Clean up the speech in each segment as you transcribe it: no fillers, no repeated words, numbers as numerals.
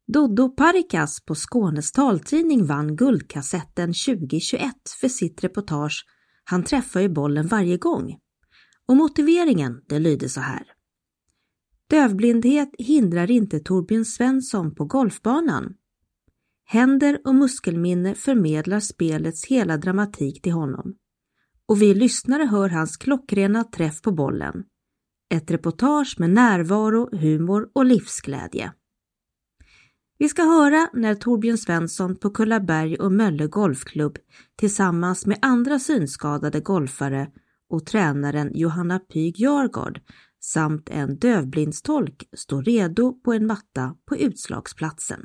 Dodo Parikas på Skånes taltidning vann Guldkassetten 2021 för sitt reportage Han träffar ju bollen varje gång. Och motiveringen, det lyder så här. Dövblindhet hindrar inte Torbjörn Svensson på golfbanan. Händer och muskelminne förmedlar spelets hela dramatik till honom. Och vi lyssnare hör hans klockrena träff på bollen. Ett reportage med närvaro, humor och livsglädje. Vi ska höra när Torbjörn Svensson på Kullaberg och Mölle golfklubb tillsammans med andra synskadade golfare och tränaren Johanna Pyg Jargård samt en dövblindstolk står redo på en matta på utslagsplatsen.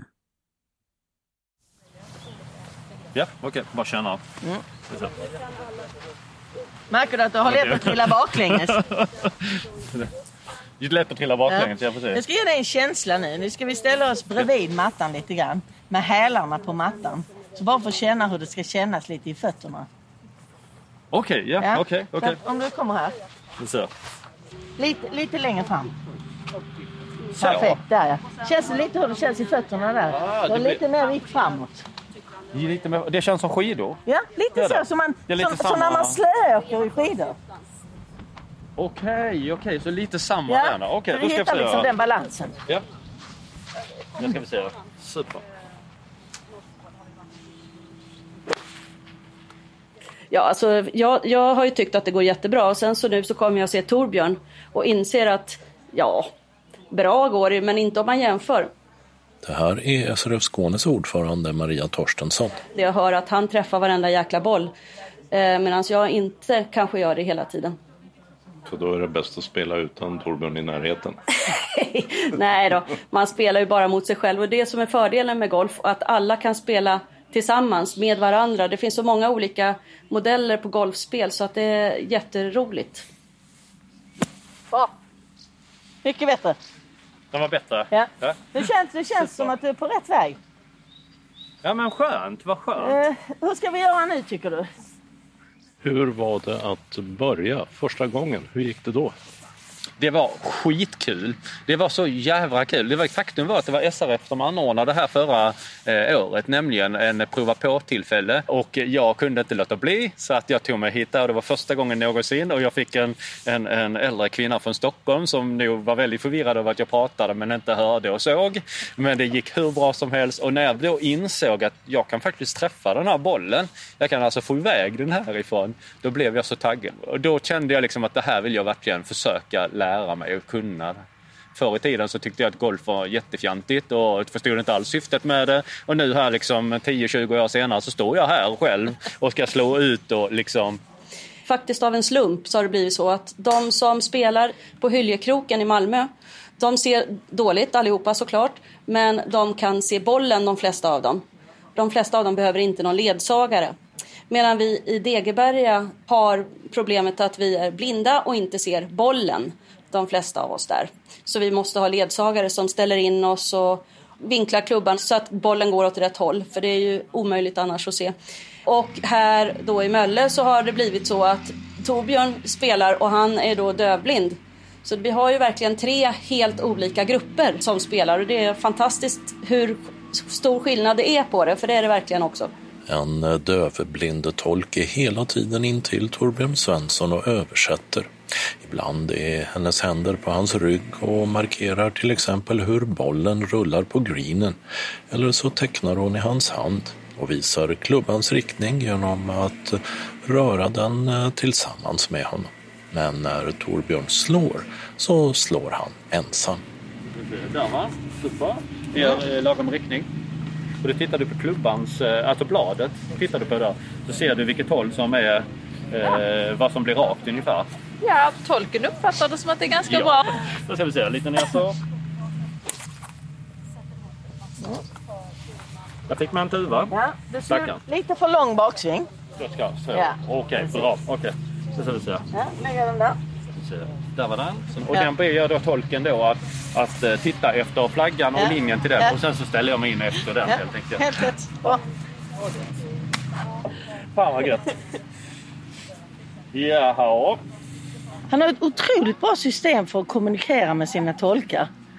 Ja, okej. Bara känna. Mm. Märker du att du har lätt att trilla baklänges? Det är lätt att trilla baklänges, ja. Jag ska ge dig en känsla nu. Nu ska vi ställa oss bredvid mattan lite grann. Med hälarna på mattan. Så bara för att känna hur det ska kännas lite i fötterna. Okej, ja. Okej. Om du kommer här. Så. Lite längre fram. Så. Perfekt, där ja. Känns det lite hur det känns i fötterna där? Ah, det är lite mer vikt framåt. Lite mer, det känns som skidor. Ja, lite så. Som när man slöåker i skidor. Okej, så lite samma där. Ja, okej, då ska vi se liksom den balansen. Ja. Nu ska vi se. Super. Ja, alltså jag har ju tyckt att det går jättebra. Och sen så nu så kommer jag se Torbjörn och inser att bra går det, men inte om man jämför. Det här är SRF Skånes ordförande Maria Torstensson. Jag hör att han träffar varenda jäkla boll. Medan jag inte kanske gör det hela tiden. Så då är det bäst att spela utan Torbjörn i närheten? Nej då, man spelar ju bara mot sig själv. Och det som är fördelen med golf, att alla kan spela tillsammans med varandra. Det finns så många olika modeller på golfspel så att det är jätteroligt. Bra. Mycket bättre. Den var bättre? Ja. Det känns som att du är på rätt väg. Ja, men skönt. Vad skönt. Hur ska vi göra nu, tycker du? Hur var det att börja första gången? Hur gick det då? Det var skitkul. Det var så jävla kul. Faktum var att det var SRF som anordnade det här förra året, nämligen en prova på-tillfälle. Och jag kunde inte låta bli, så att jag tog mig hit och det var första gången någonsin. Och jag fick en äldre kvinna från Stockholm som nog var väldigt förvirrad över att jag pratade men inte hörde och såg. Men det gick hur bra som helst. Och när jag då insåg att jag kan faktiskt träffa den här bollen, jag kan alltså få iväg den härifrån, då blev jag så taggad. Och då kände jag liksom att det här vill jag verkligen försöka lära mig och kunna. Förr i tiden så tyckte jag att golf var jättefjantigt och förstod inte alls syftet med det. Och nu här liksom 10-20 år senare så står jag här själv och ska slå ut och liksom... Faktiskt av en slump så har det blivit så att de som spelar på Hyljekroken i Malmö, de ser dåligt allihopa såklart, men de kan se bollen, de flesta av dem. De flesta av dem behöver inte någon ledsagare. Medan vi i Degeberga har problemet att vi är blinda och inte ser bollen, de flesta av oss där. Så vi måste ha ledsagare som ställer in oss och vinklar klubban så att bollen går åt rätt håll. För det är ju omöjligt annars att se. Och här då i Mölle så har det blivit så att Torbjörn spelar och han är då dövblind. Så vi har ju verkligen 3 helt olika grupper som spelar. Och det är fantastiskt hur stor skillnad det är på det, för det är det verkligen också. En dövblind tolk är hela tiden in till Torbjörn Svensson och översätter. Ibland är hennes händer på hans rygg och markerar till exempel hur bollen rullar på greenen. Eller så tecknar hon i hans hand och visar klubbans riktning genom att röra den tillsammans med honom. Men när Torbjörn slår så slår han ensam. Där va? Super. Det är lagom riktning. Och då tittar du på klubbans, alltså bladet, tittar du på där, så ser du vilket håll som är, vad som blir rakt ungefär. Ja, tolken uppfattar det som att det är ganska bra. Då ska vi se, lite ner så. Där fick man en tuva. Ja, det ser lite för lång baksving. Då ska så. Ja. Okej, bra. Okej. Så ska vi se. Ja, lägger den där. Där var den. Och den ber jag då tolken då att titta efter flaggan och linjen till den. Och sen så ställer jag mig in efter den helt enkelt. Helt rätt. Bra. Fan vad gött. Jaha. Han har ett otroligt bra system för att kommunicera med sina tolkar.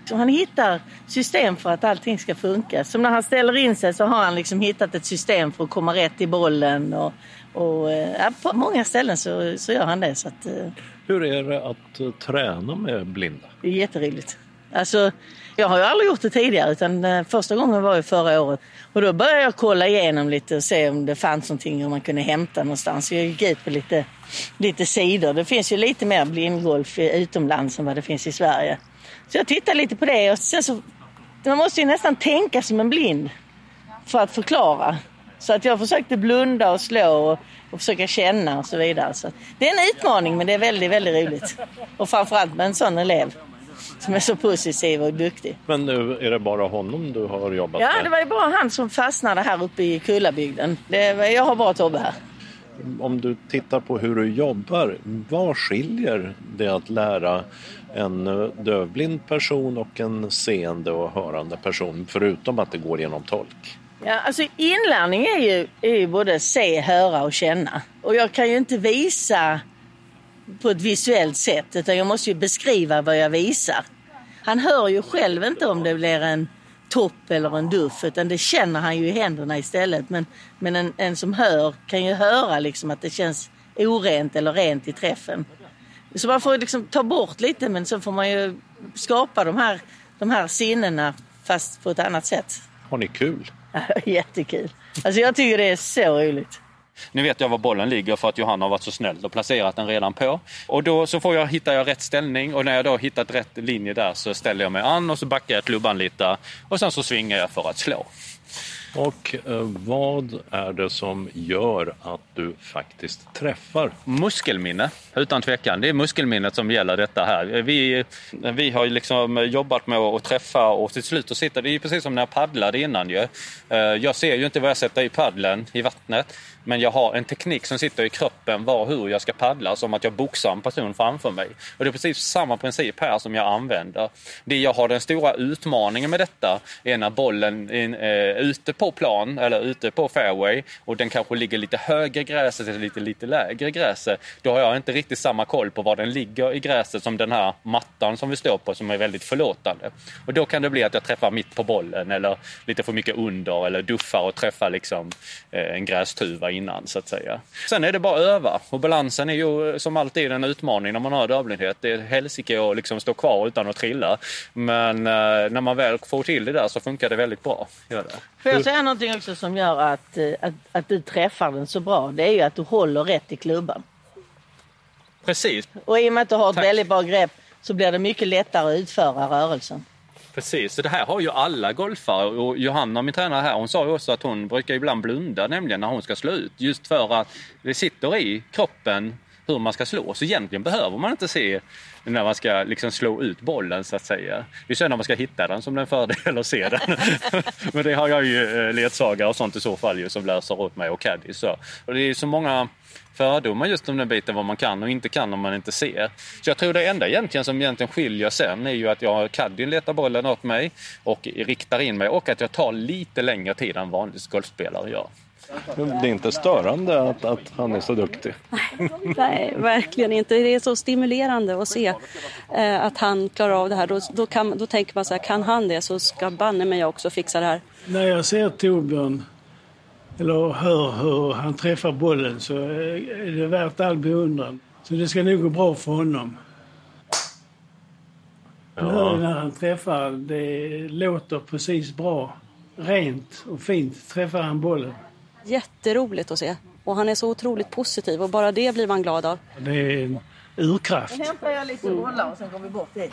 Så han hittar system för att allting ska funka. Som när han ställer in sig så har han liksom hittat ett system för att komma rätt i bollen. Och på många ställen så gör han det. Så att, Hur är det att träna med blinda? det är jätteroligt. Alltså, jag har ju aldrig gjort det tidigare utan första gången var ju förra året. Och då började jag kolla igenom lite och se om det fanns någonting om man kunde hämta någonstans. Jag gick ut på lite sidor. Det finns ju lite mer blindgolf utomlands än vad det finns i Sverige. Så jag tittade lite på det och sen så man måste ju nästan tänka som en blind för att förklara. Så att jag försökte blunda och slå och försöka känna och så vidare. Så det är en utmaning men det är väldigt, väldigt roligt. Och framförallt med en sån elev som är så positiv och duktig. Men nu är det bara honom du har jobbat med? Ja, det var ju bara han som fastnade här uppe i Kullabygden. Jag har bara ett jobb här. Om du tittar på hur du jobbar, vad skiljer det att lära en dövblind person och en seende och hörande person förutom att det går genom tolk? Ja, alltså inlärning är ju både se, höra och känna. Och jag kan ju inte visa på ett visuellt sätt utan jag måste ju beskriva vad jag visar. Han hör ju själv inte om det blir en topp eller en duff utan det känner han ju i händerna istället. Men en som hör kan ju höra liksom att det känns orent eller rent i träffen. Så man får liksom ta bort lite men så får man ju skapa de här sinnena fast på ett annat sätt. Har ni kul? Jättekul. Alltså jag tycker det är så roligt. Nu vet jag var bollen ligger för att Johanna har varit så snäll och placerat den redan på. Och då så hittar jag rätt ställning och när jag då hittat rätt linje där så ställer jag mig an och så backar jag klubban lite och sen så svingar jag för att slå. Och vad är det som gör att du faktiskt träffar? Muskelminne, utan tvekan. Det är muskelminnet som gäller detta här. Vi har ju liksom jobbat med att träffa och till slut att sitta. Det är ju precis som när jag paddlade innan ju. Jag ser ju inte vad jag sätter i paddeln i vattnet. Men jag har en teknik som sitter i kroppen hur jag ska paddla som att jag boxar en person framför mig. Och det är precis samma princip här som jag använder. Det jag har den stora utmaningen med detta är när bollen är ute på plan eller ute på fairway och den kanske ligger lite högre gräset eller lite lägre gräset. Då har jag inte riktigt samma koll på var den ligger i gräset som den här mattan som vi står på som är väldigt förlåtande. Och då kan det bli att jag träffar mitt på bollen eller lite för mycket under eller duffar och träffar liksom en grästuva innan så att säga. Sen är det bara att öva och balansen är ju som alltid en utmaning när man har dövblindhet. Det är helsike att liksom stå kvar utan att trilla. Men när man väl får till det där så funkar det väldigt bra. Gör det. Får jag säga någonting också som gör att du träffar den så bra? Det är ju att du håller rätt i klubban. Precis. Och i och med att du har ett väldigt bra grepp så blir det mycket lättare att utföra rörelsen. Precis, så det här har ju alla golfare och Johanna, min tränare här, hon sa ju också att hon brukar ibland blunda nämligen när hon ska slå ut. Just för att det sitter i kroppen hur man ska slå. Så egentligen behöver man inte se när man ska liksom slå ut bollen så att säga. Det är så när man ska hitta den som den fördel att se den. Men det har jag ju ledsagare och sånt i så fall ju, som läser åt mig och caddy. Så. Och det är så många fördomar just om den biten vad man kan och inte kan om man inte ser. Så jag tror det enda egentligen som egentligen skiljer sen är ju att jag caddien letar bollen åt mig och riktar in mig och att jag tar lite längre tid än vanlig golfspelare gör. Det är inte störande att han är så duktig. Nej, verkligen inte. Det är så stimulerande att se att han klarar av det här. Då tänker man så här, kan han det så ska banne mig också fixa det här. När jag ser Torbjörn eller hör hur han träffar bollen så är det värt all beundran. Så det ska nog gå bra för honom. Ja. När han träffar, det låter precis bra. Rent och fint träffar han bollen. Jätteroligt att se. Och han är så otroligt positiv och bara det blir man glad av. Det är en urkraft. Nu hämtar jag lite bollar och sen går vi bort dit.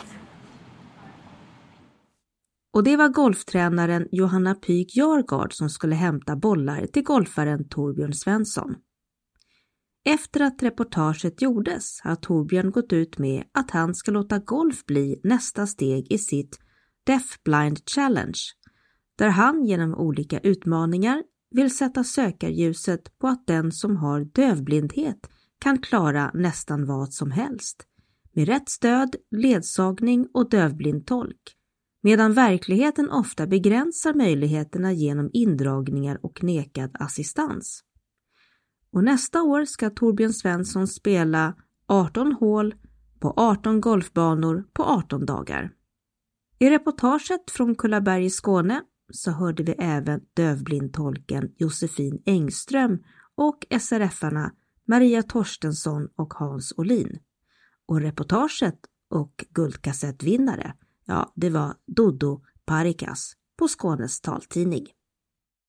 Och det var golftränaren Johanna Pyk Jargard som skulle hämta bollar till golfaren Torbjörn Svensson. Efter att reportaget gjordes har Torbjörn gått ut med att han ska låta golf bli nästa steg i sitt Deaf Blind Challenge, där han genom olika utmaningar vill sätta sökarljuset på att den som har dövblindhet kan klara nästan vad som helst, med rätt stöd, ledsagning och dövblindtolk, medan verkligheten ofta begränsar möjligheterna genom indragningar och nekad assistans. Och nästa år ska Torbjörn Svensson spela 18 hål på 18 golfbanor på 18 dagar. I reportaget från Kullaberg i Skåne så hörde vi även dövblindtolken Josefin Engström och SRF-arna Maria Torstensson och Hans Olin. Och reportaget och guldkassettvinnare, ja det var Dodo Parikas på Skånes taltidning.